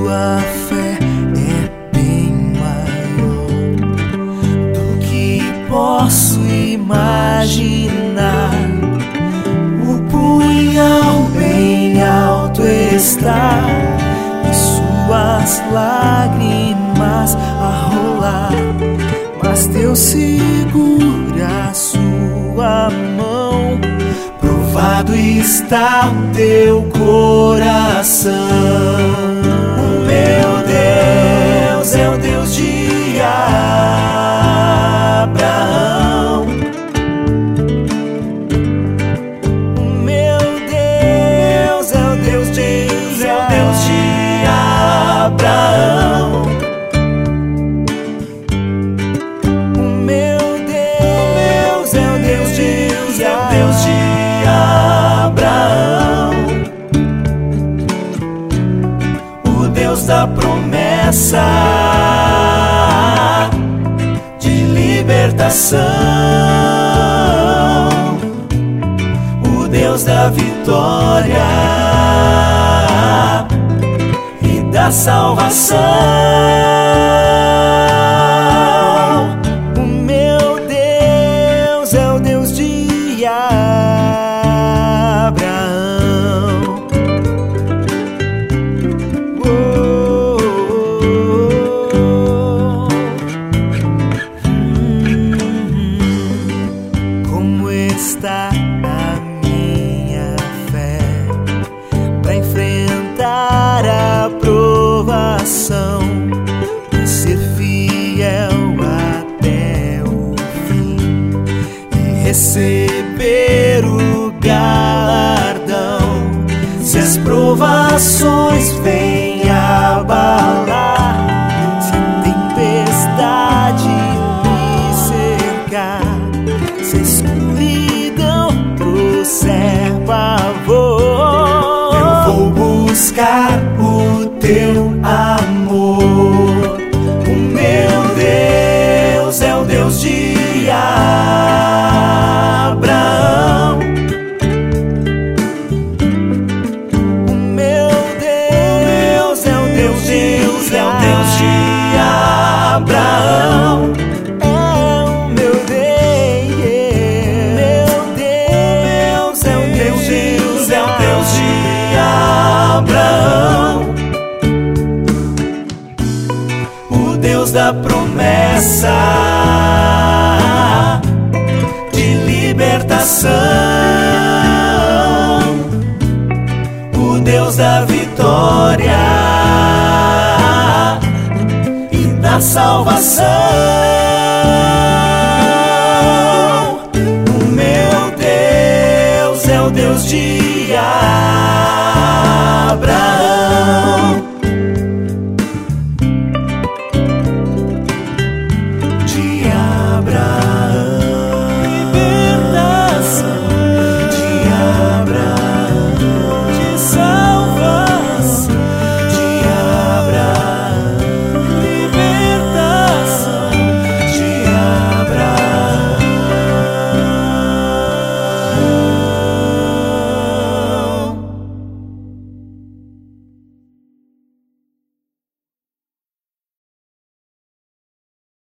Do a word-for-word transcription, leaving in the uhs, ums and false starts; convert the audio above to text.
tua fé é bem maior do que posso imaginar. O punhal bem alto está e suas lágrimas a rolar, mas Deus segura a sua mão. Provado está o teu coração. O meu Deus é o Deus de Abraão. O meu Deus é o Deus de, é o Deus de Abraão. O meu Deus é o Deus de, é o Deus de Abraão, o Deus da promessa de libertação, o Deus da vitória e da salvação. O meu Deus é o Deus de Abraão. Oh, oh, oh. Hum, como está a minha fé para enfrentar a provação, para ser fiel até o fim e receber o galardão. Se as provações vêm abalar, se a tempestade me cercar, se a escuridão trouxer pavor, eu vou buscar o teu amor. O meu Deus é o Deus de Abraão. O meu Deus é o Deus de, é o Deus de Abraão. É o meu Deus, meu Deus é o Deus de, é o Deus de Abraão, o Deus da promessa de libertação, o Deus da vitória e da salvação.